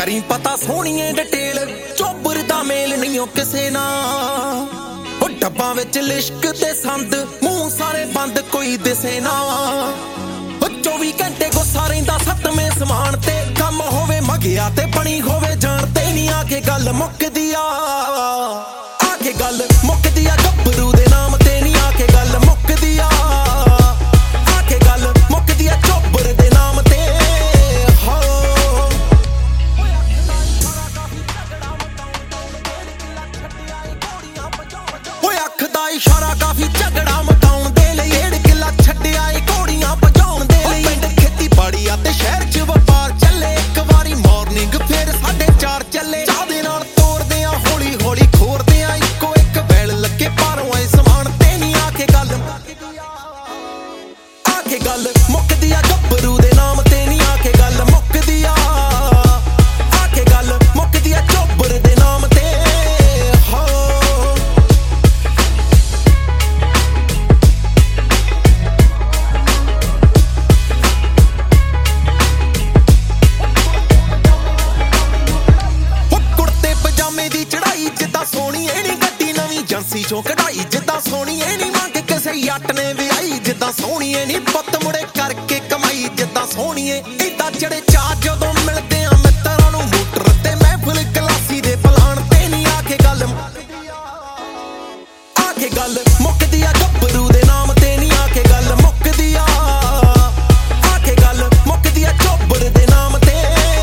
करी पता सोहणीए डिटेल चोबर दा मेल नहीं ओ किसे नाल ओ डब्बां विच लिश्क ते संद मूंह सारे बंद कोई दिसे ना ओ 24 घंटे गुस्सा रहिंदा सतवें समान ते कम होवे मगिया ते बणी होवे जान ते नहीं आके गल मुकदी आ आके गल मुकदी आ गब्बरू दे नाम ते नहीं आके गल मुकदी आ आके गल मुकदी आ चोबर दे नाम ते इशारा काफी झगड़ा मकाउण दे लई 1.5 किला छड्डिया ए घोड़ियां भजाउण दे लई पिंड खेतीबाड़ी आ ते शहर च वपार चले एक वारी मॉर्निंग फिर 4:30 चले चाह दे नाल तोड़दे आ हौली हौली खोरदे आ इक्को एक बैल लगे पारों आए समान ते नहीं आके गल मुकदी आ गब्बरू दे नाम ते नहीं आके गल मुकदी आ आके गल मुकदी आ चोबर दे नाम ते एजेंसी चों कढ़ाई जिद्दां सोहणीए नहीं मंग किसे जट ने विआई जिद्दां सोहणीए नहीं पुत्त मुड़े करके कमाई जिद्दां सोहणीए इदां चढ़े चार जदों मिलदे आ मित्तरां नूं मोटर ते महफिल गलासी दे पलाण ते नहीं आके गल मुकदी आ गब्बरू दे नाम ते नहीं आके गल मुकदी आ आके गल मुकदी आ चोबर दे नाम ते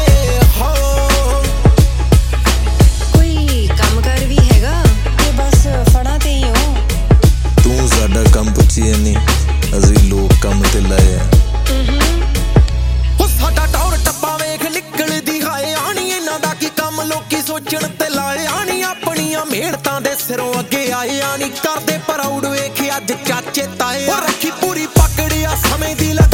ਕੰਮ ਪੁੱਛੀਏ ਨਹੀਂ ਅਸੀਂ ਲੋਕ ਕੰਮ ਤੇ ਲਾਏ ਆ ਉਹ ਸਾਡਾ ਟੌਰ ਟੱਪਾ ਵੇਖ ਨਿਕਲਦੀ ਹਾਏ ਆਣੀ ਇਹਨਾਂ ਦਾ ਕੀ ਕੰਮ ਲੋਕੀ ਸੋਚਣ ਤੇ ਲਾਏ ਆਣੀ ਆਪਣੀਆਂ ਮਿਹਨਤਾਂ ਦੇ ਸਿਰੋਂ ਅੱਗੇ ਆਏ ਆਣੀ ਕਰਦੇ ਪ੍ਰਾਊਡ ਵੇਖ ਅੱਜ ਚਾਚੇ ਤਾਏ ਰੱਖੀ ਪੂਰੀ ਪਕੜਿਆ ਸਮੇਂ ਦੀ